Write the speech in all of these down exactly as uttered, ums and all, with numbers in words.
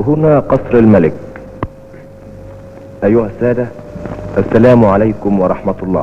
هنا قصر الملك. أيها السادة، السلام عليكم ورحمة الله.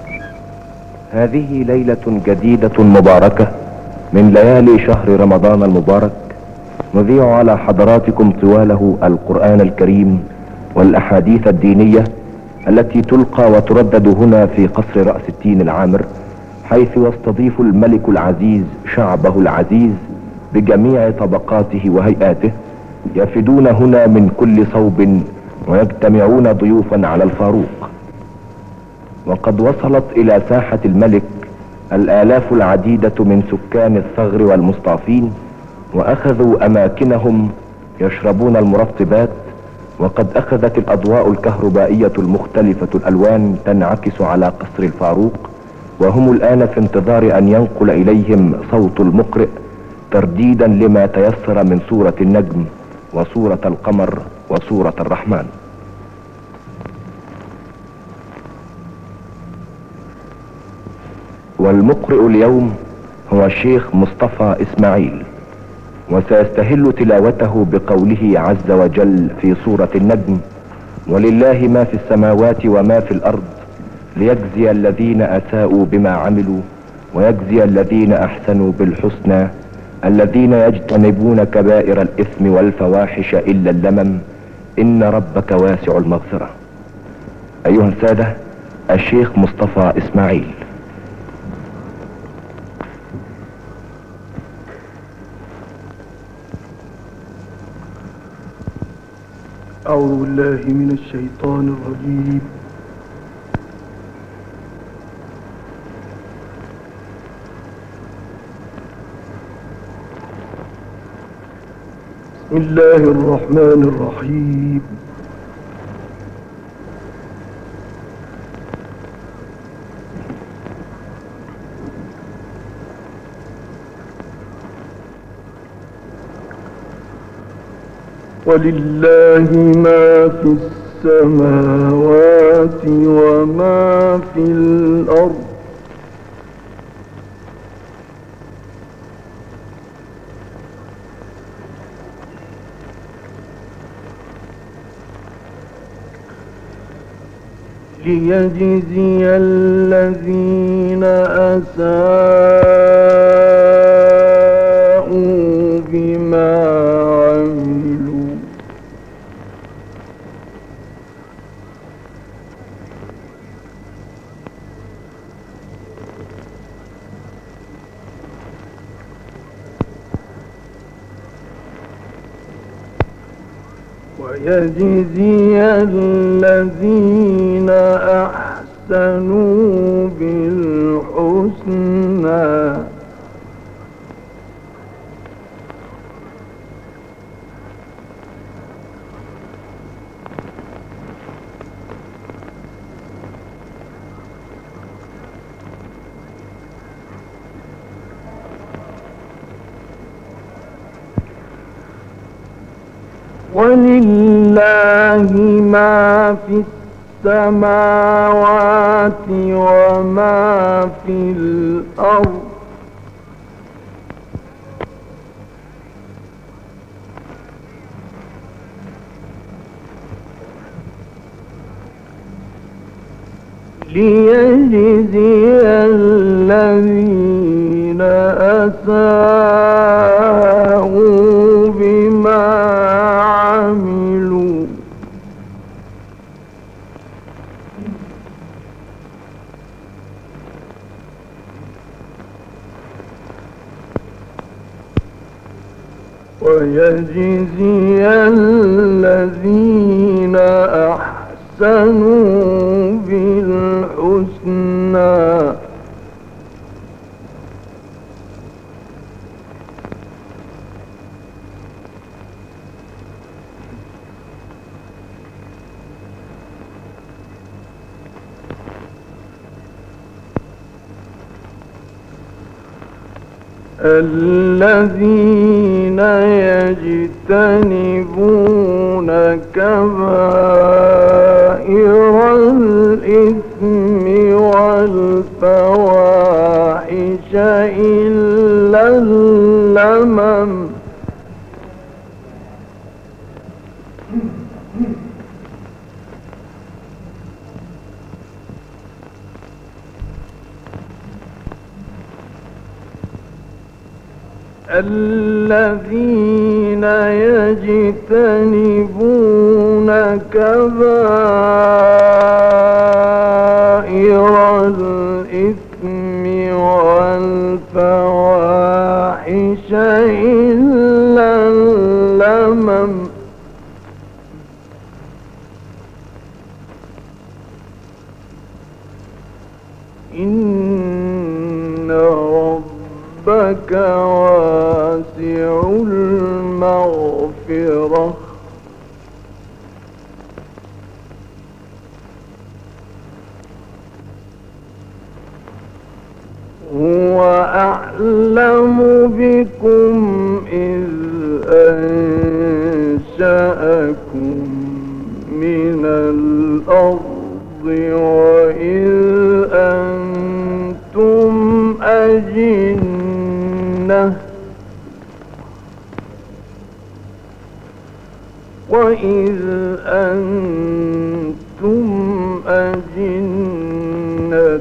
هذه ليلة جديدة مباركة من ليالي شهر رمضان المبارك، نذيع على حضراتكم طواله القرآن الكريم والأحاديث الدينية التي تلقى وتردد هنا في قصر رأس التين العامر، حيث يستضيف الملك العزيز شعبه العزيز بجميع طبقاته وهيئاته، يفدون هنا من كل صوب ويجتمعون ضيوفا على الفاروق. وقد وصلت الى ساحة الملك الالاف العديدة من سكان الثغر والمستضعفين، واخذوا اماكنهم يشربون المرطبات، وقد اخذت الاضواء الكهربائية المختلفة الالوان تنعكس على قصر الفاروق، وهم الان في انتظار ان ينقل اليهم صوت المقرئ ترديدا لما تيسر من سورة النجم وسورة القمر وسورة الرحمن. والمقرئ اليوم هو الشيخ مصطفى اسماعيل، وسيستهل تلاوته بقوله عز وجل في سورة النجم: ولله ما في السماوات وما في الارض ليجزي الذين اساءوا بما عملوا ويجزي الذين احسنوا بالحسنى الذين يجتنبون كبائر الاثم والفواحش الا اللمم ان ربك واسع المغفرة. ايها السادة، الشيخ مصطفى اسماعيل. أعوذ بالله من الشيطان الرجيم. بسم الله الرحمن الرحيم. ولله ما في السماوات وما في الأرض ليجزي الذين أساءوا بما عملوا ويجزي الذين أحسنوا بالحسنى ولله ما في السماوات وما في الأرض ليجزي الذين أساءوا بما عملوا ويجزي الذين أحسنوا بالحسنى الذين يجتنبون كبائر الإثم والفواحش إلا اللمم الذين يجتنبون كبائر الإثم والفواحش إلا اللمم إن ربك واسع المغفرة هو أعلم بكم إذ أنشأكم من الأرض وإذ أنتم أجنة وإذ أنتم أجنة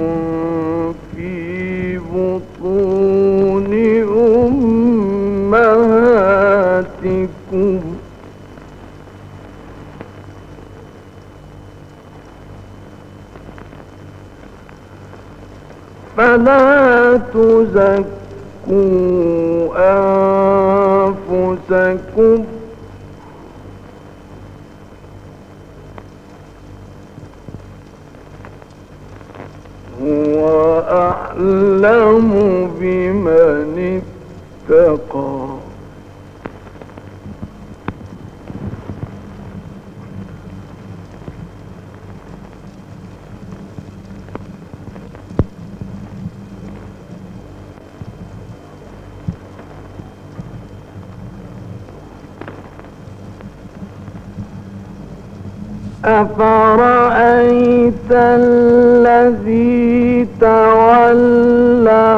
في بطون أمهاتكم فلا تزكوا أنفسكم هو أعلم بمن اتقى أفرأيت الذي تولى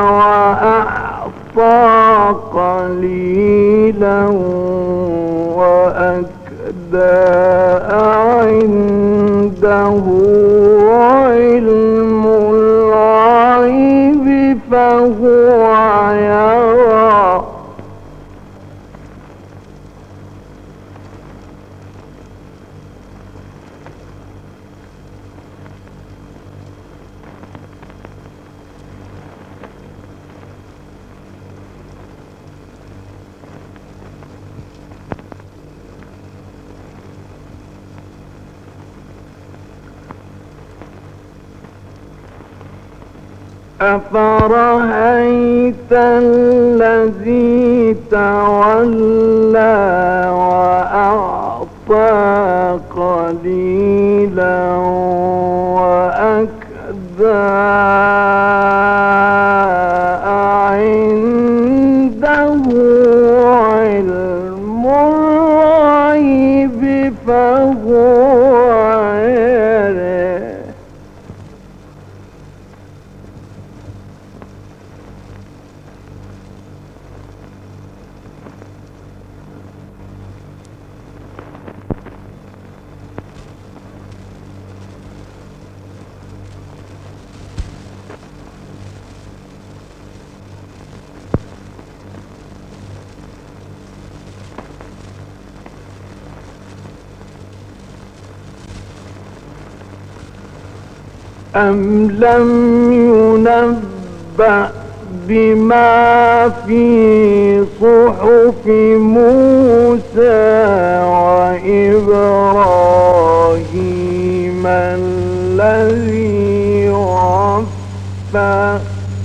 وأعطى قليلا وأكدى عنده علم الغيب فهو يرى أفرأيت الذي تولى وأعطى قليلا وأكدى عنده علم الغيب فهو يرى أم لم ينبأ بما في صحف موسى وإبراهيم الذي وفى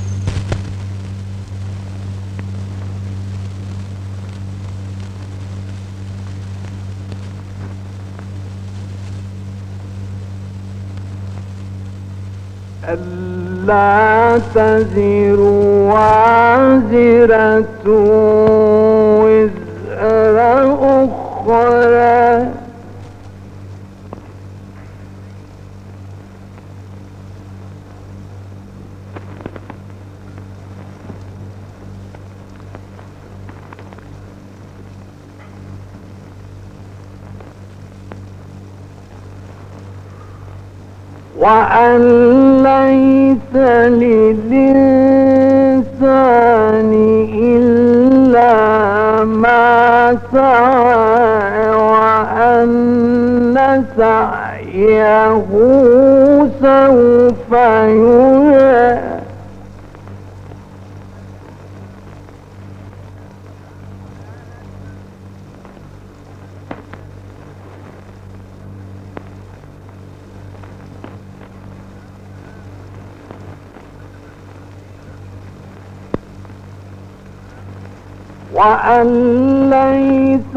ألا تزر وازرة وزر أخرى وأن ليس للإنسان إلا وأن ليس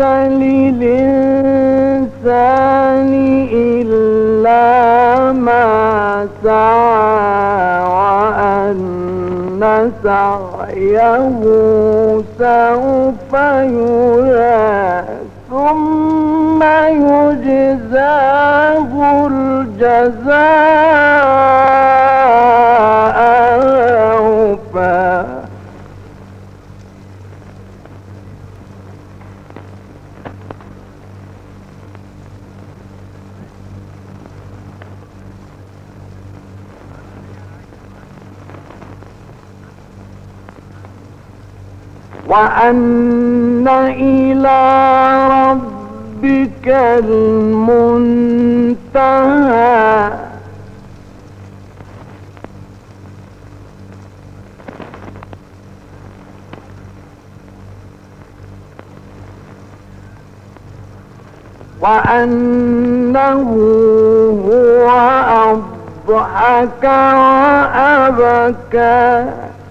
للإنسان إلا ما سعى وأن سعيه سوف يرى ثم يجزاه الجزاء الأوفى. وأن إلى ربك المنتهى. وأنه هو أضحك وأبكى.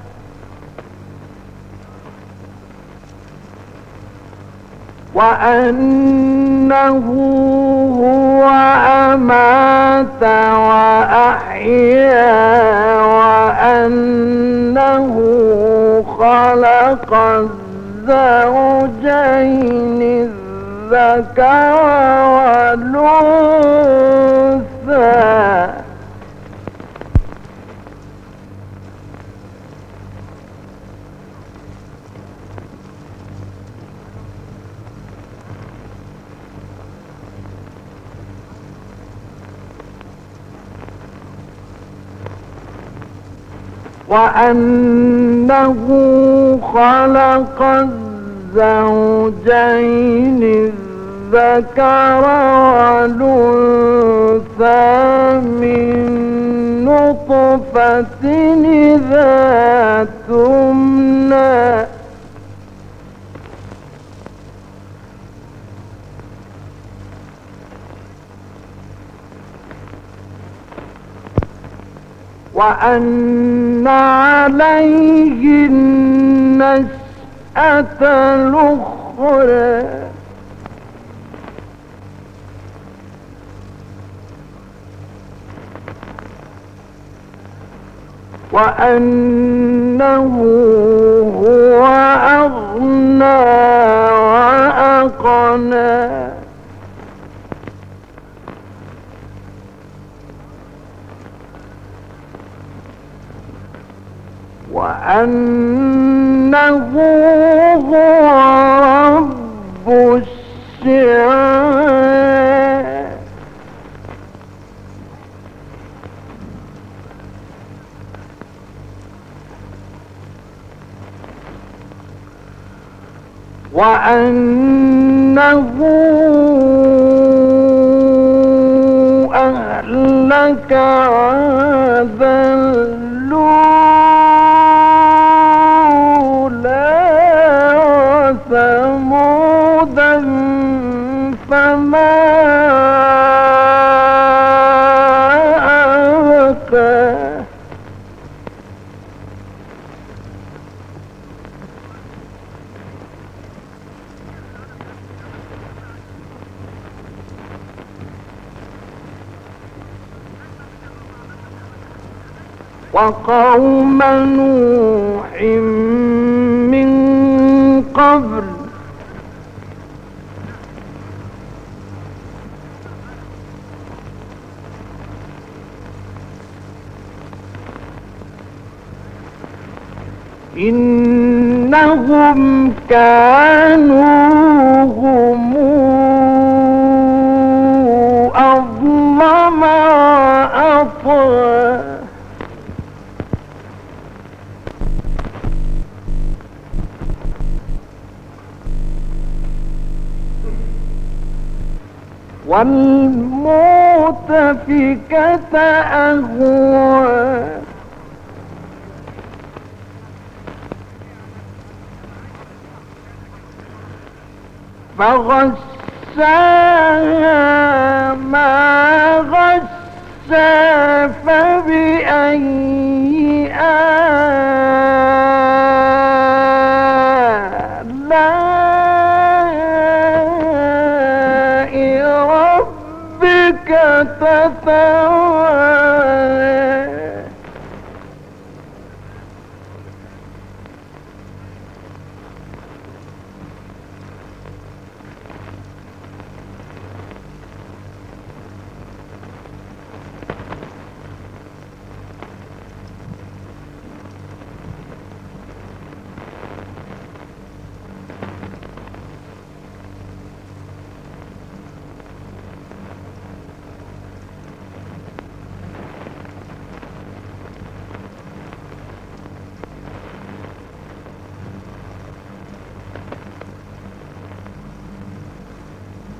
وأنه هو أمات وأحيا. وأنه خلق الزوجين الذكر والأنثى. وأنه خلق الزوجين الذكر والأنثى من نطفة إذا تمنى. وأن عليه النشأة الأخرى. وأنه هو أغنى وأقنى. وأنه هو رب الشعراء. وأنه أهلك عادا ثمودا فما أبقى. وقوم نوح من قبل إنهم كانوا هم أظلم وأطغى. والمؤتفكة أهوى. فغشاها ما غشا. فبأي آلاء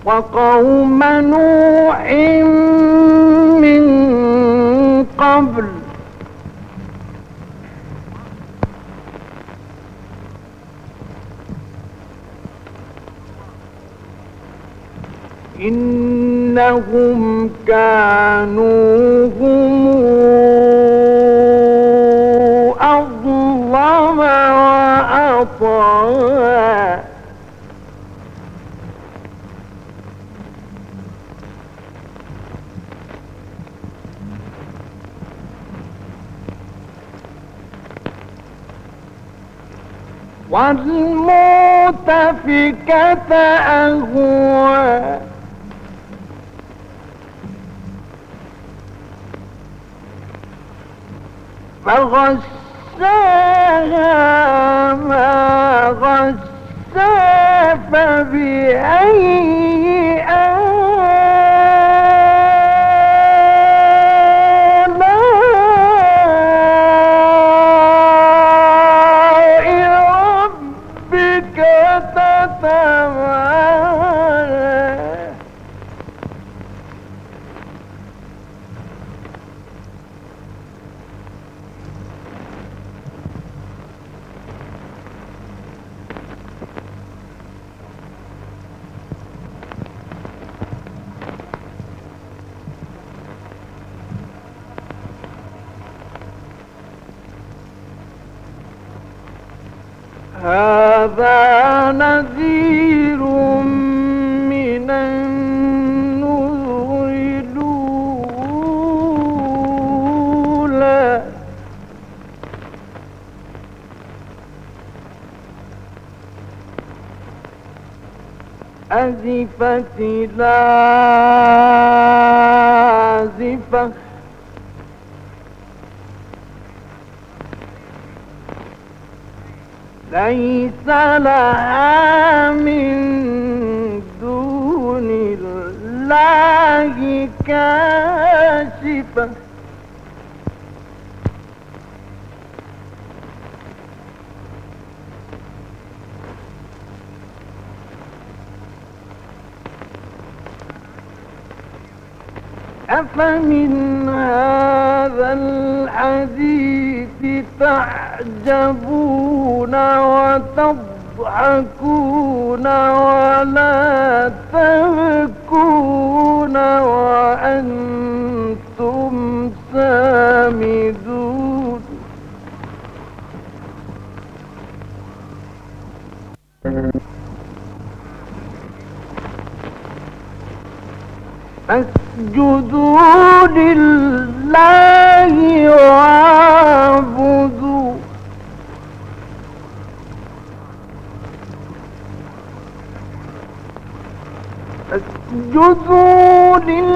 وقوم نوح من قبل إنهم كانوا هم أظلم وأطغى والمؤتفكة أهوى فغشاها ما غشا فبأي آلاء ربك تتمارى هذا نذير من النذر الأولى أزفت الآزفة ليس لها من دون الله كاشفة أفمن هذا الحديث تعجبون وتضحكون ولا تبكون وأنتم سامدون فاسجدوا لله واعبدوا فاسجدوا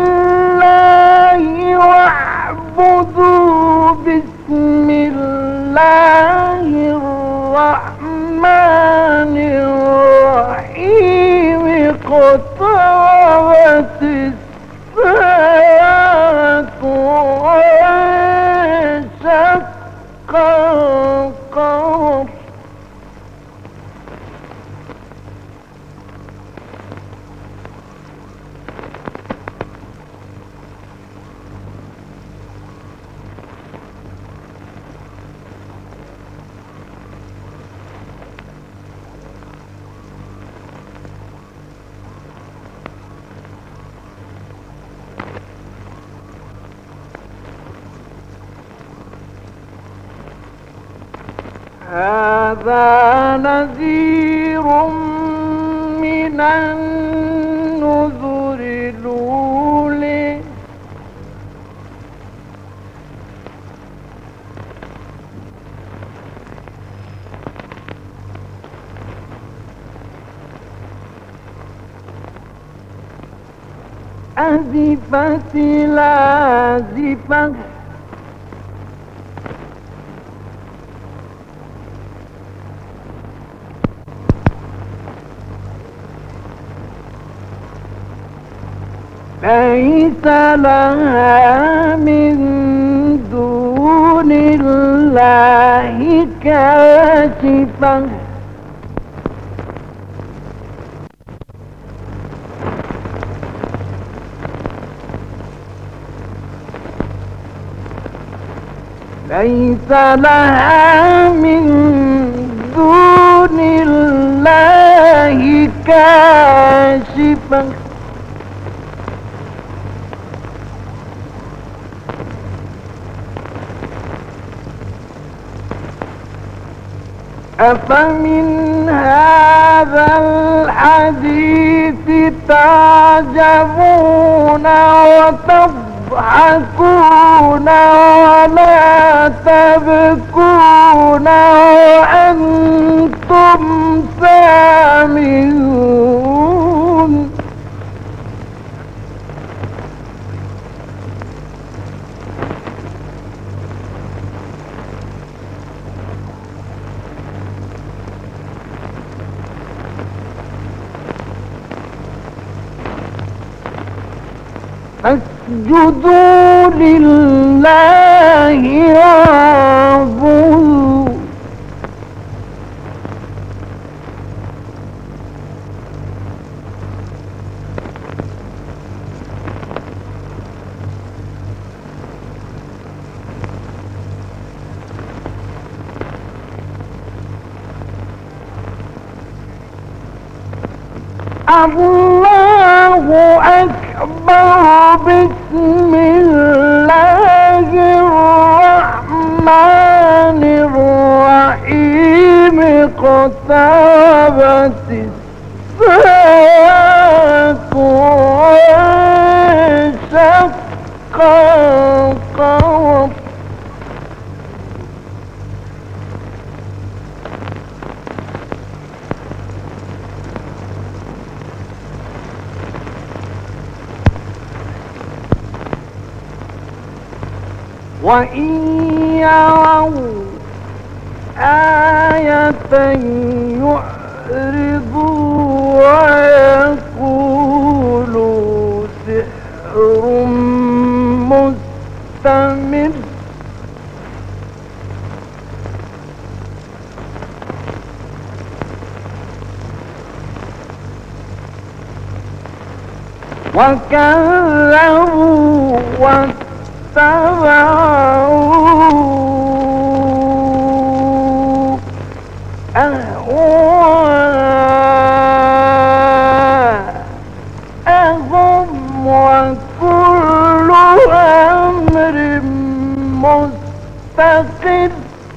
لله واعبدوا بسم الله الرحمن الرحيم اقتربت الساعة وانشق القمر هذا نذير من النذر الأولى أزفت الآزفة ليس لها من دون الله كاشفة ليس لها من دون الله كاشفة أفمن هذا الحديث تعجبون وتضحكون ولا تبكون وأنتم سامعون فاسجدوا لله واعبدوا الله أكبر بسم الله الرحمن الرحيم اقتربت الساعة وانشق القمر وإن يروا آية يعرضوا ويقولوا سحر مستمر وكذبوا واتبعوا أهواءهم وكل أمر مستقر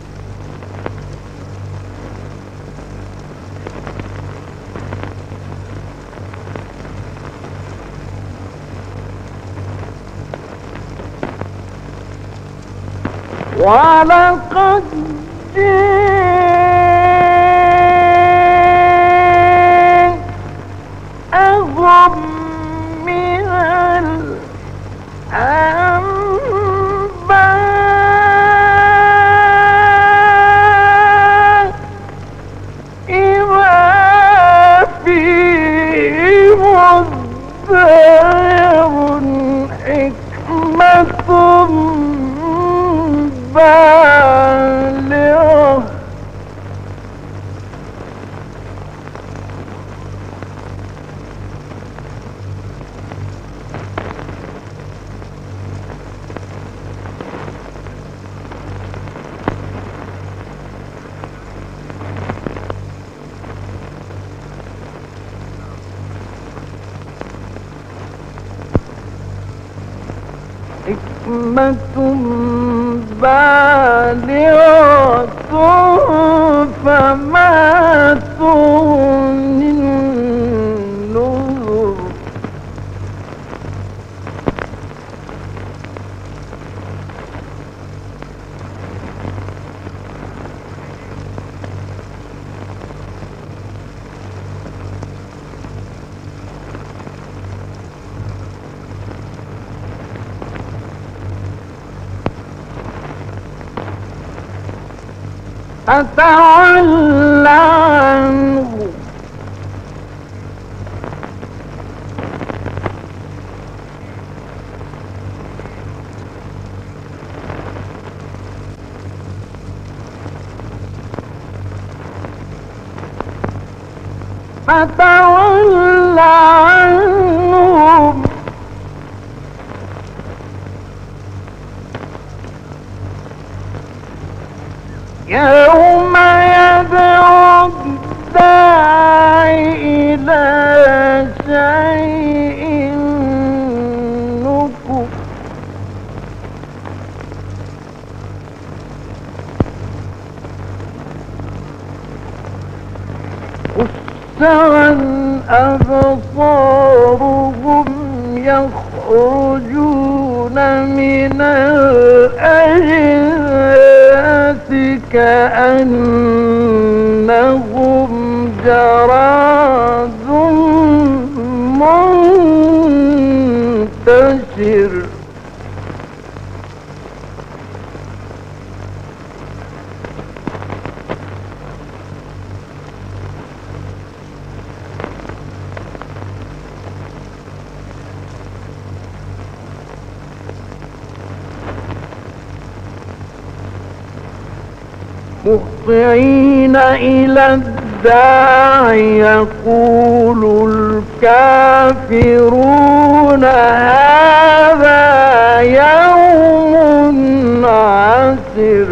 ولقد جاءهم من الأنباء ما فيه مزدجر حكمة بالغة حكمة بالغة فما تغني النذر فتول عنه فتول عنهم عن أبصارهم يخرجون من الأجداث كأنهم جراد منتشر مهطعين إلى الداع يقول الكافرون هذا يوم عسر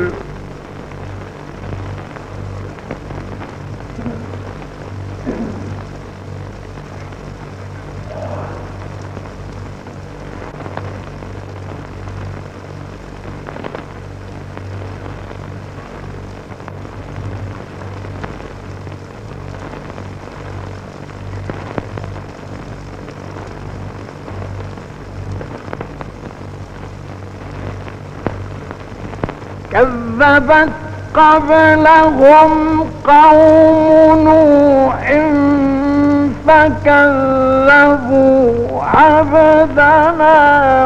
كذبت قبلهم قوم نوح فكذبوا عبدنا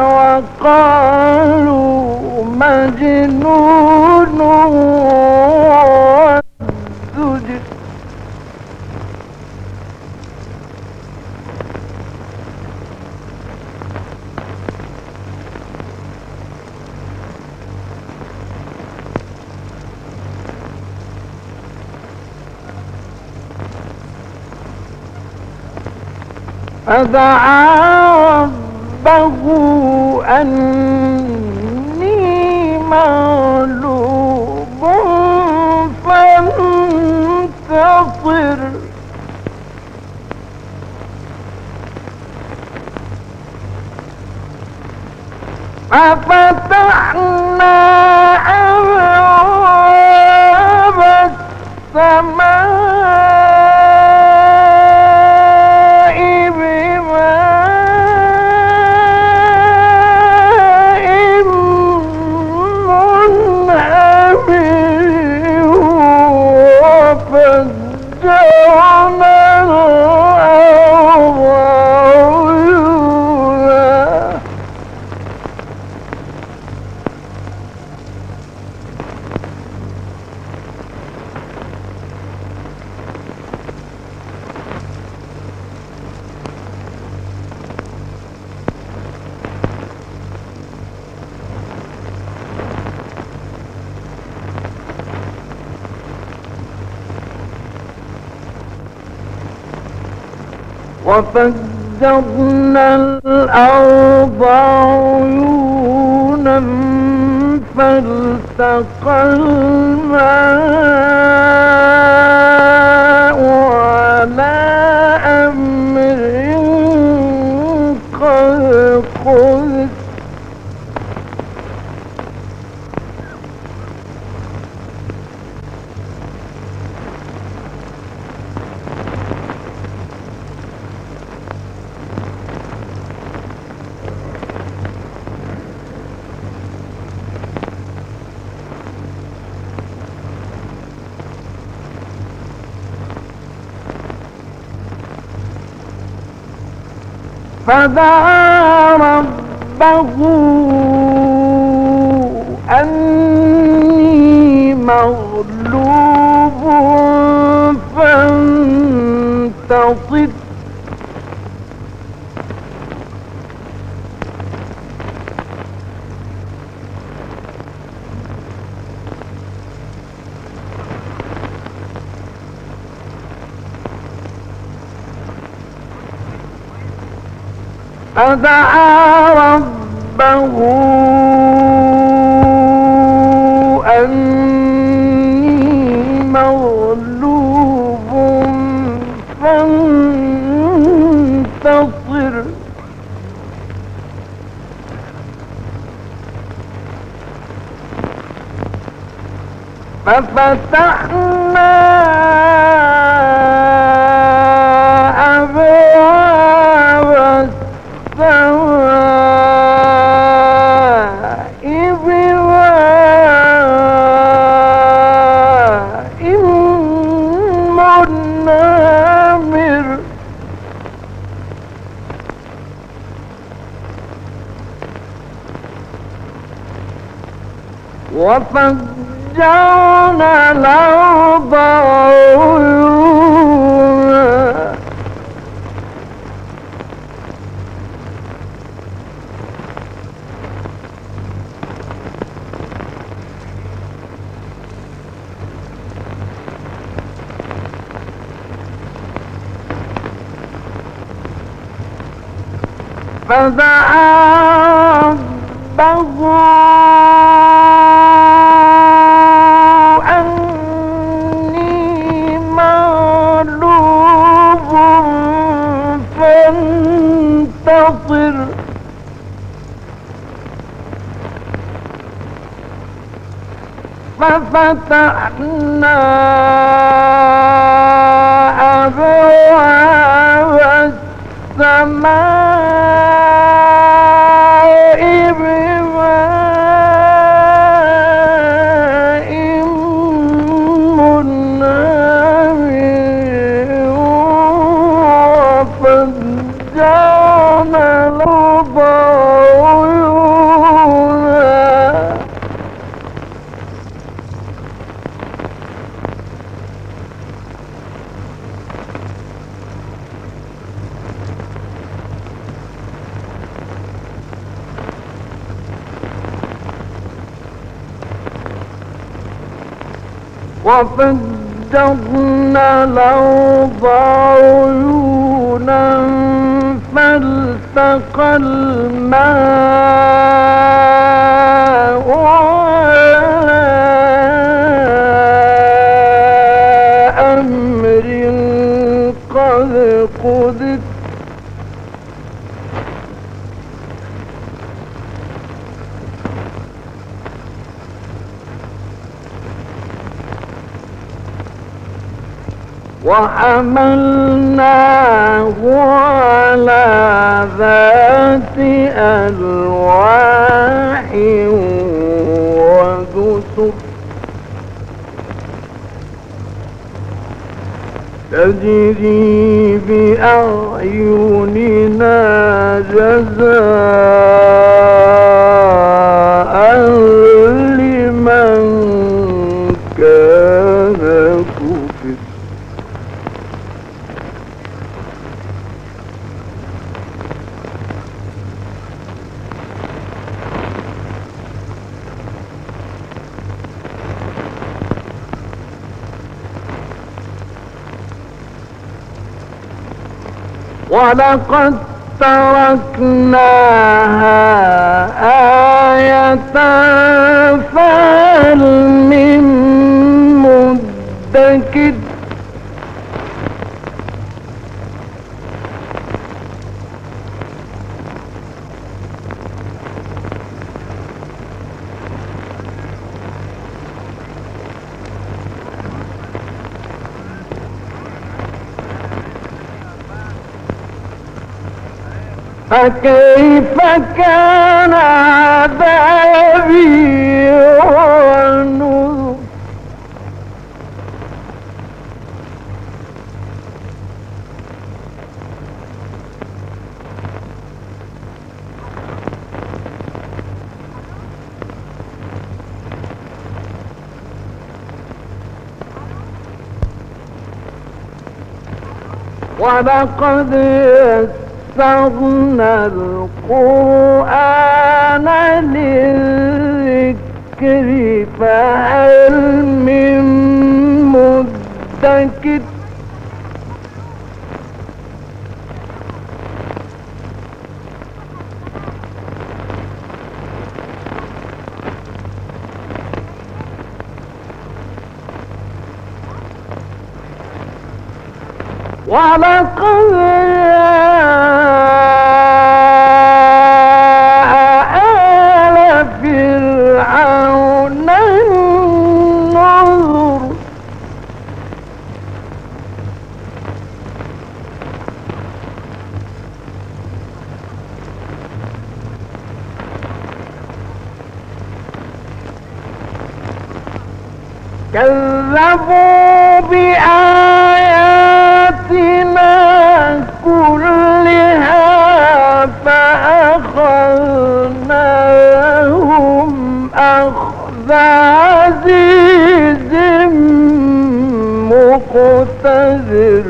وقالوا مجنون وازدجر فدعا ربه أني مغلوب فانتصر ففتحنا أبواب السماء وفجرنا الأرض عيونا فالتقى الماء على أمر قد قدر فدعا ربه أني مغلوب فانتصر فدعا ربه أني مغلوب فانتصر ففتحنا منهمر وفجرنا الأرض عيونا فدعا ربه أني مغلوب فانتصر ففتحنا أبواب السماء بماء منهمر وفجرنا الأرض عيونا وفجرنا الأرض عيونا فالتقى الماء على أمر قد قدر وحملناه على ذات ألواح ودسر تجري بأعيننا جزاء لمن كان كفر ولقد تركناها آية فهل من مدكر فكيف كان عذابي ونذر ولقد يسرنا القرآن للذكر فهل من مدكر ولقد آل فرعون النذر كذبوا بآياتنا مقتدر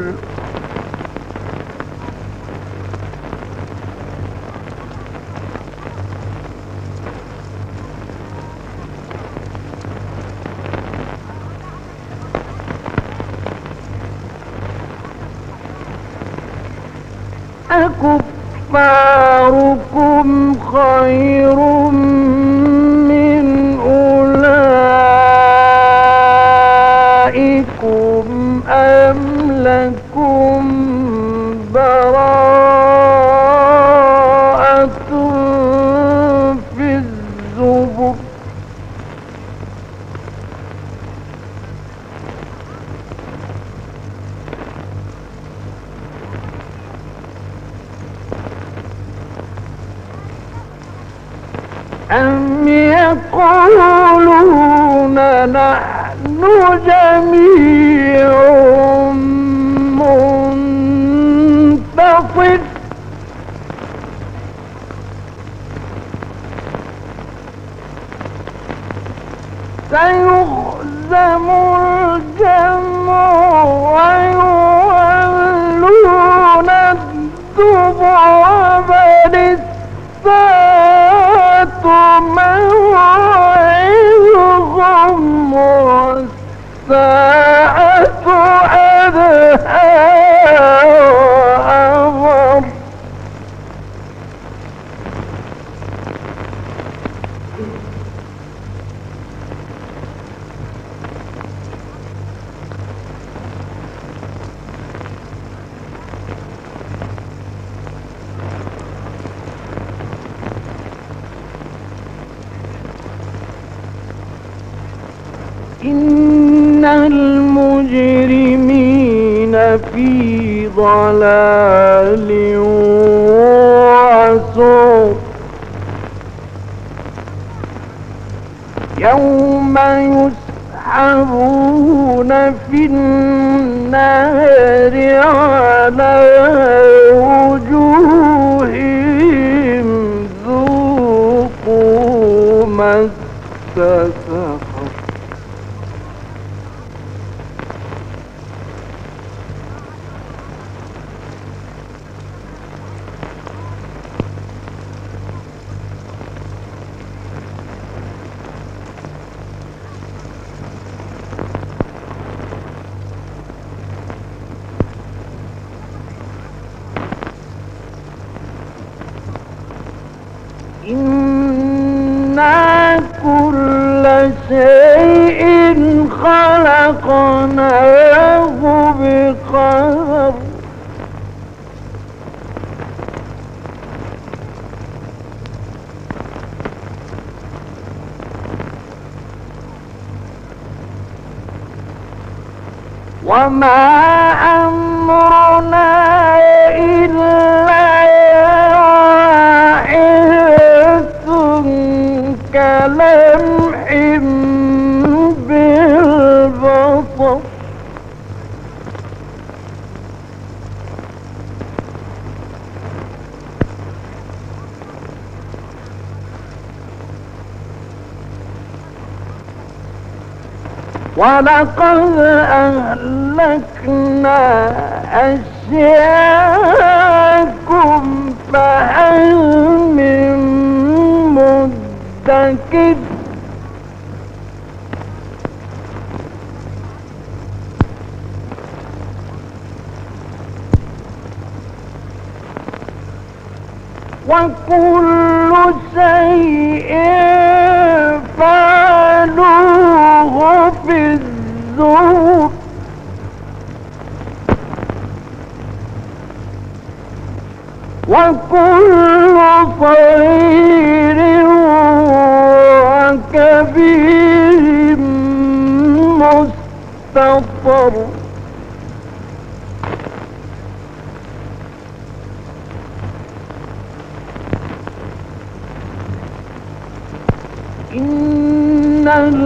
أكفاركم خير من أولئكم أم لكم براءة في الزبر أم يقولون نحن جميع منتصر سيهزم الجمع ويولون الدبر بل الساعة موعظهم والساعة أدهى وأمر إن المجرمين في ضلال وسعر يوم يسحبون في النار على وجوههم ذوقوا مس سقر إنا كل شيء خلقناه بقدر وما أمرنا إلا كلمح بالبصر ولقد أهلكنا أشياءكم فهل من مدكر وكل شيء فعلوه في الزبر وكل صغير وكبير مستطر إن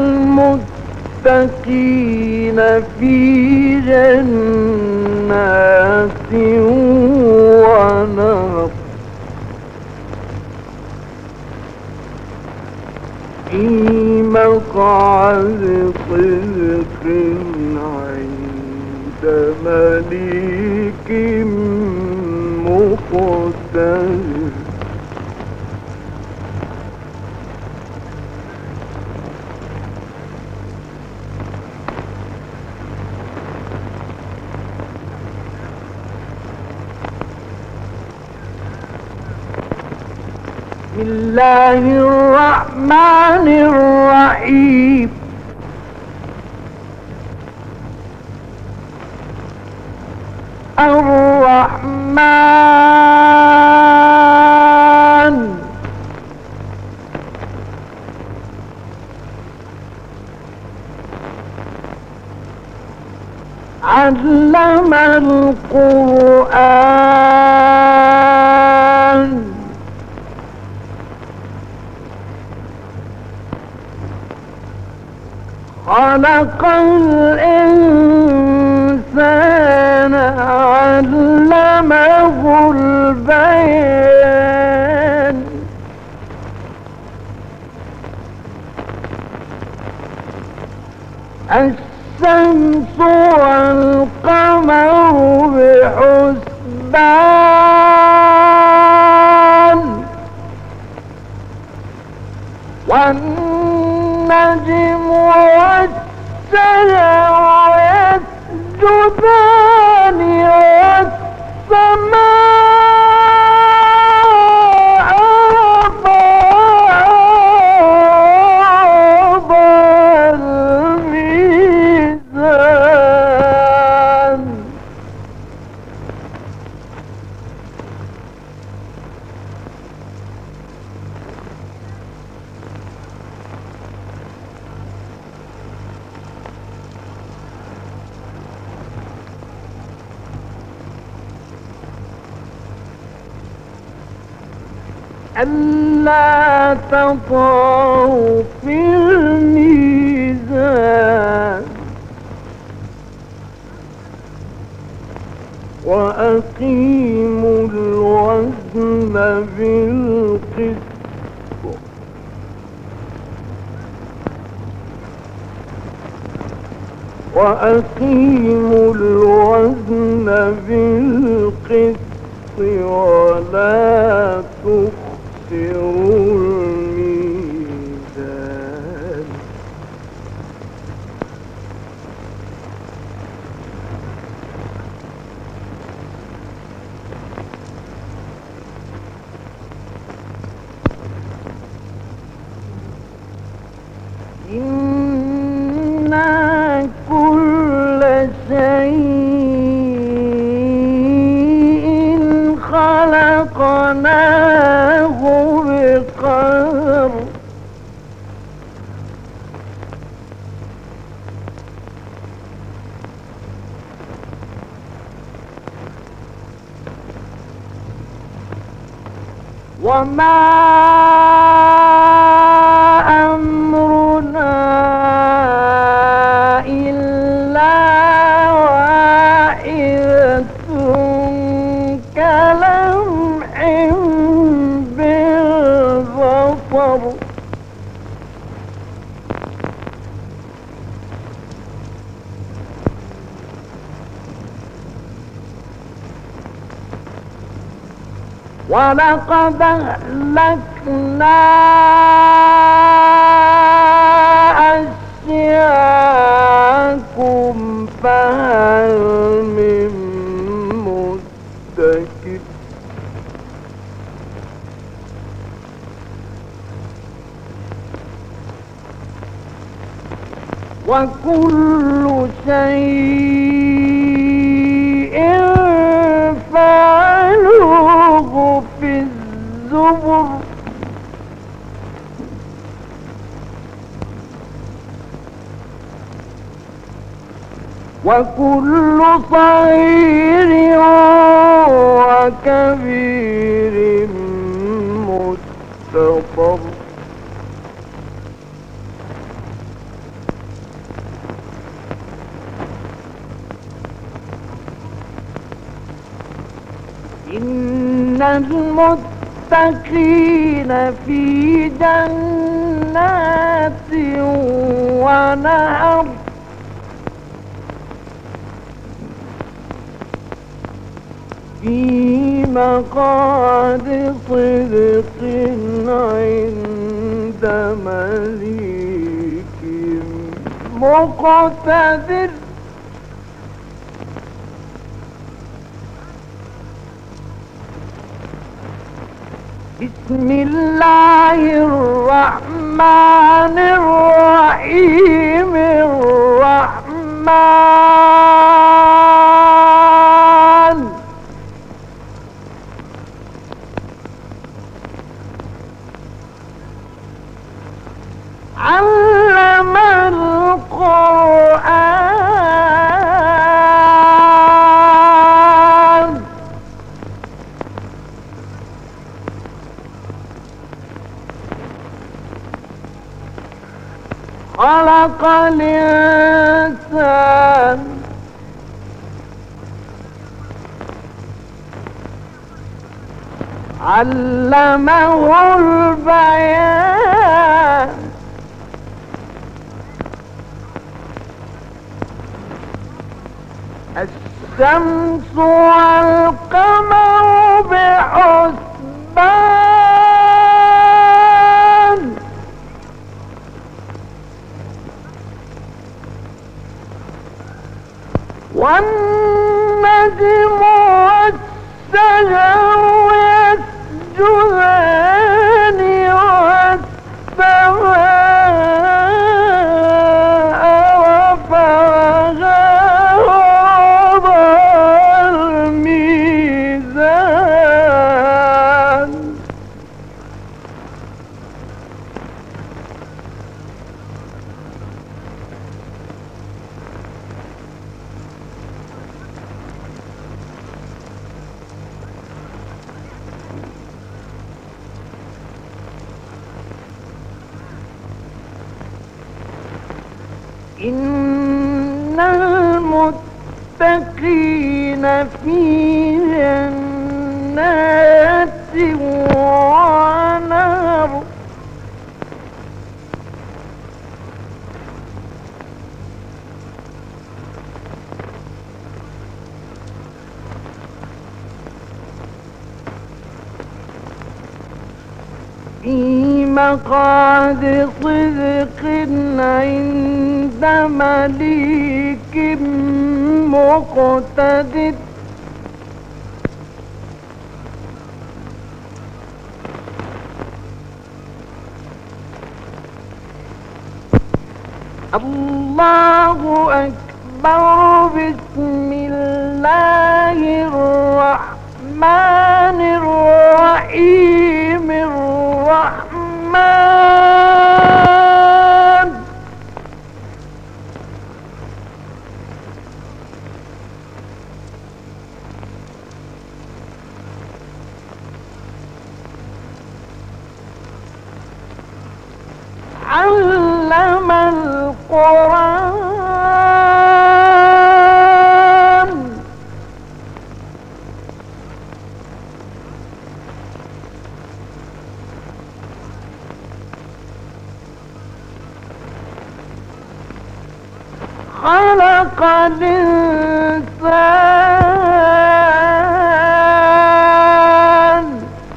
المتقين في جنات ونهر في مقعد صدق عند مليك مقتدر بسم الله الرحمن الرحيم الرحمن علم القرآن خلق الإنسان علمه البيان الشمس والقمر بحسبان والنجم والشجر يسجدان والسماء رفعها الميزان ألا تطغوا في الميزان وأقيموا الوزن بالقسط وأقيموا الوزن بالقسط ولا تخسروا الميزان إنا كل شيء خلقناه بقدر وما أمرنا إلا واحدة كلمح بالبصر ولقد أهلكنا أشياءكم فهل من مدكر وكل شيء فعلوه في الزبر وكل صغير وكبير مستطر إن المتقين في جنات ونهر في مقعد صدق عند مليك مقتدر. بسم الله الرحمن الرحيم. الرحمن علم القرآن خلق الإنسان علمه البيان. الشمس والقمر بحسبان والنجم والشجر يسجدان والسماء رفعها ووضع الميزان. إن المتقين في جنات ونهر في مقعد صدق عند مليك مقتدر. الله أكبر. بسم الله الرحمن الرحيم. الرحمن علم القرآن خلق الإنسان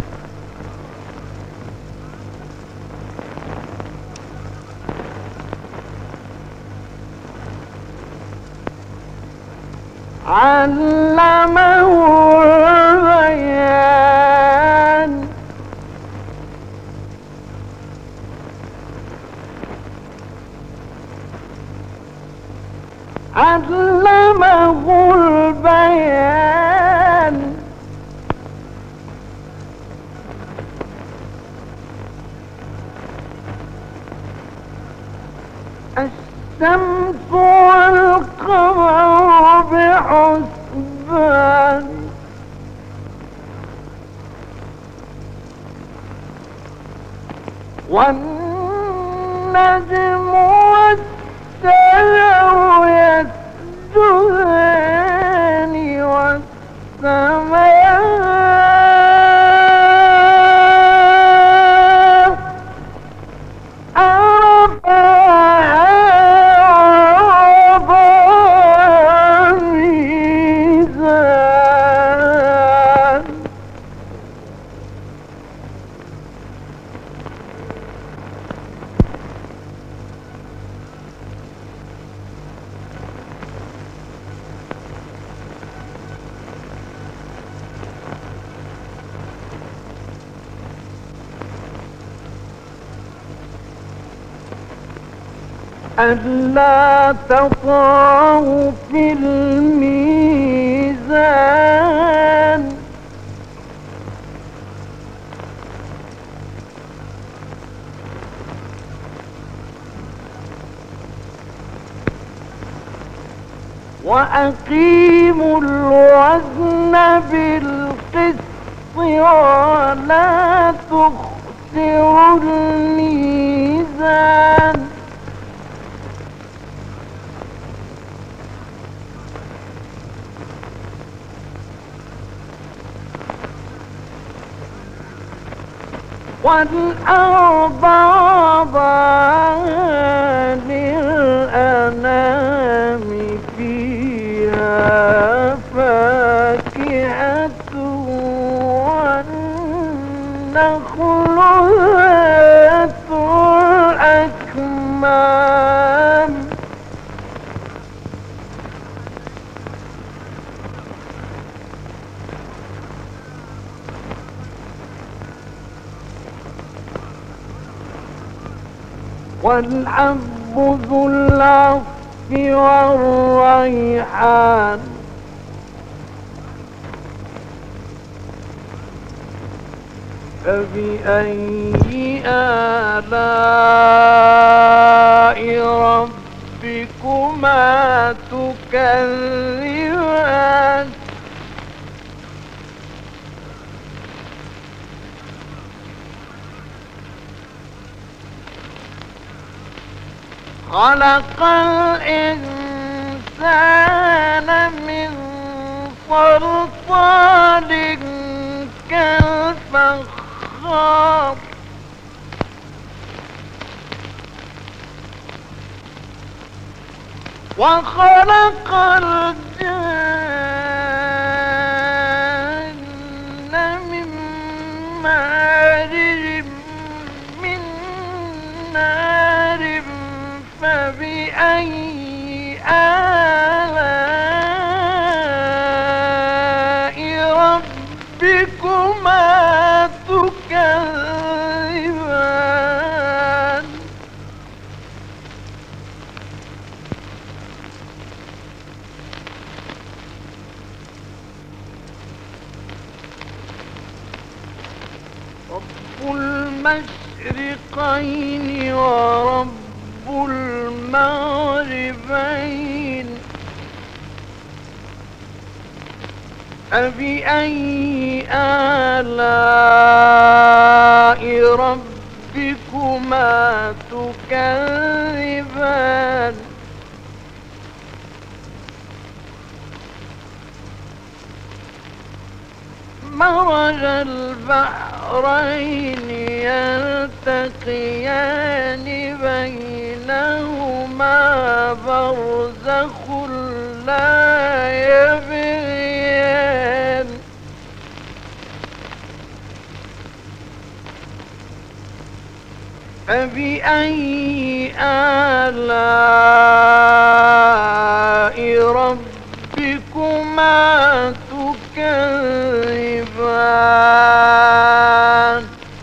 علمه البيان. علمه البيان الشمس والقمر بحسبان والنجم والشجر يسجدان والسماء رفعها ووضع الميزان. ألا تطغوا في الميزان وأقيموا الوزن بالقسط ولا تخسروا الميزان والأرض وضعها للأنام فيها فاكهة والنخل ذات الأكمام والحب ذو العصف والريحان فبأي آلاء ربكما تكذبان خلق الإنسان من صلصال كالفخار وخلق الجن من مارج من نار فبأي آلاء ربكما تكذبان رب المشرقين ورب المغربين فبأي آلاء ربكما تكذبان مرج البحرين يلتقيان بينهما برزخ لا يبغيان فبأي آلاء ربكما تكذبان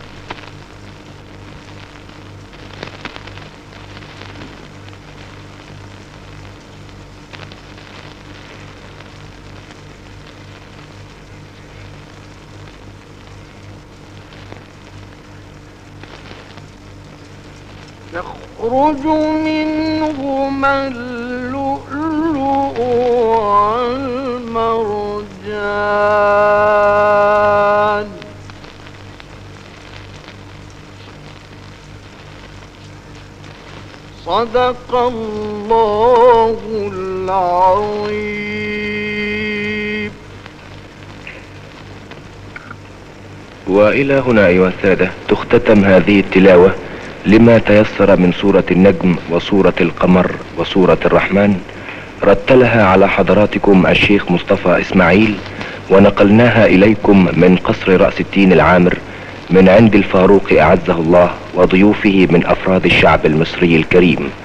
يخرج منهما اللؤلؤ والمرجان صدق الله العظيم. وإلى هنا أيها السادة تختتم هذه التلاوة لما تيسر من سورة النجم وسورة القمر وسورة الرحمن، رتلها على حضراتكم الشيخ مصطفى إسماعيل، ونقلناها إليكم من قصر رأس الدين العامر من عند الفاروق أعزه الله وضيوفه من أفراد الشعب المصري الكريم.